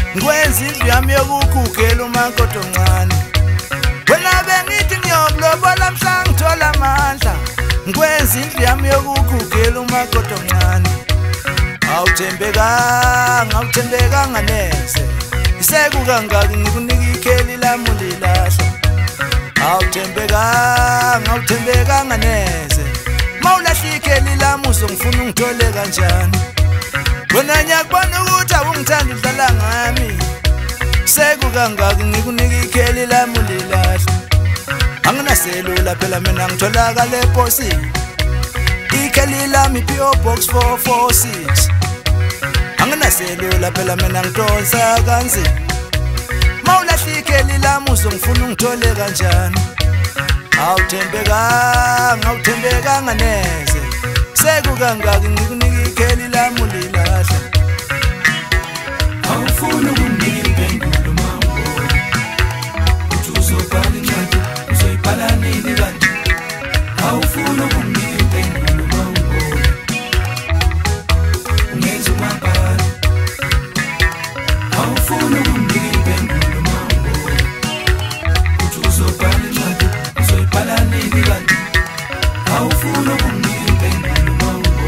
ngwenza indlu yami yokukhukhela umakoti omncane. Wena bengithi ngiyokulobola mhla ngithola amandla, ngwenza indlu yami yokukhukhela umakoti omncane. Awuthembekanga neze, isekukangaki ngikunika ikheli lami ulilahla. Awuthembekanga neze, mawulahla ikheli lami uzongifuna ungithole kanjani? Wena ngiyakubona ukuthi awungithanda udlala ngami, sekukangaki ngikunika ikheli lami ulilahla. Anginaselula phela mina ngitholakala eposini, ikheli lami PO Box 446. Anginaselula phela mina ngidonsa kanzima, mawulahla ikheli lami uzongifuna ungithole kanjani? Awuthembekanga neze, sekukangaki ngikunika ikheli lami ulilahla. Awufuna ukunginika impendulo mambo, uthi uzobhala incwadi uzoyibhala nini kanti? Awufuna ukunginika impendulo mambo, ungenza umabhala. Awufuna ukunginika impendulo mambo, uthi uzobhala incwadi uzoyibhala nini kanti? Awufuna ukunginika impendulo mambo,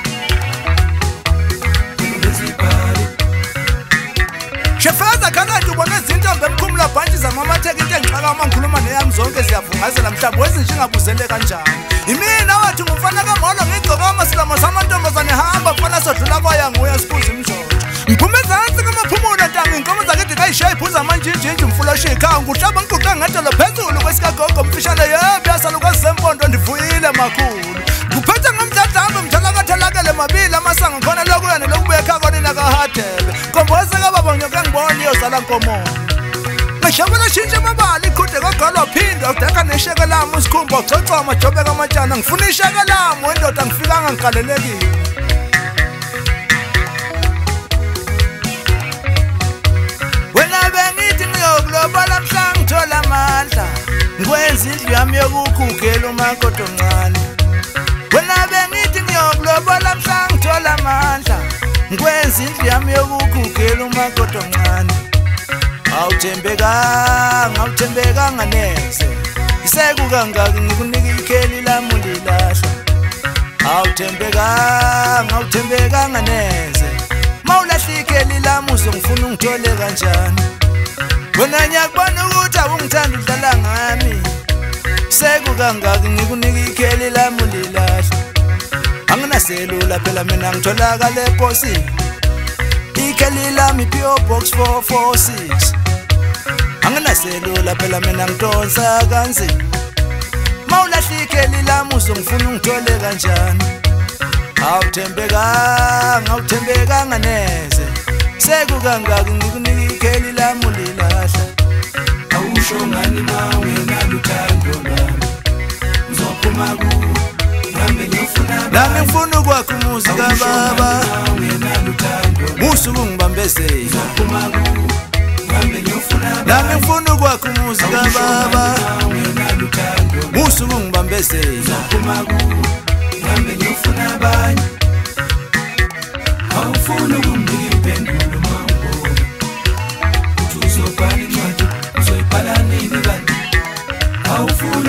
ungezibhala. Shefaza kanti ubona izinto ngemkhumula bhanti zamamatheke into engixaka uma ngikhuluma neyami zonke ziyavungazela mhlawumbe wezinje ngabuzele kanjani. Imina wathi ngumfana kamolo ngigcoka amasilamo samantombazane hamba mfana sodlula kwaya nguye sibuza imjojo. Ngiphume ezansi kamaphumulo ntangi inkomo zakithi kayishaye iphuza amanjinjinji mfuloshe ikhaya nguhlaba ngiguqa ngadolo phezulu kwesikagogo mfishane yebo yasaluka sempondo ndivuyile makhulu. Kuphethe ngomdladlambe mthalakathalakele mabili amasango khona lokuya nelokubuya ekhaya konina kahadebe. Komboze kababa nyoke ngibona iyozala nkomo. Ngishabela shintshe amabali iqhude kagalo phinda udaka nesheke lami usikhumba ucoca amajobe kamatshana ngifuna isheke lami wendoda ngifikanga ngigalelekile. Wena bengithi ngiyokulobola mhla ngithola amandla, ngwenza indlu yami yokukhukhela umakoti omncane. Wena bengithi ngiyokulobola mhla ngithola amandla, ngwenza indlu yami yokukhukhela umakoti omncane. Awuthembekanga neze, isekukangaki ngikunika ikheli lami ulilahla. Awuthembekanga neze, mawulahla ikheli lami uzongifuna ungithole kanjani? Wena ngiyakubona ukuthi awungithanda udlala ngami, sekukangaki ngikunika ikheli lami ulilahla. Anginaselula phela mina ngitholakala eposini, ikheli lami PO Box 446. Anginaselula phela mina ngidonsa kanzima, mawulahla ikheli lami uzongifuna ungithole kanjani? Awuthembekanga neze, sekukangaki ngikunika ikheli lami ulilahla. Awusho ngani nawe naluthando lwami, ngizophuma kuwe nami ngifuna ukwakha umuzi kababa, usuku ngibambezela. Nami ngifuna ukwakha umuzi kababa, usuku ngibambezela. Awufuna ukunginika impendulo mambo, uthi uzobhala incwadi uzoyibhala nini kanti? Awufuna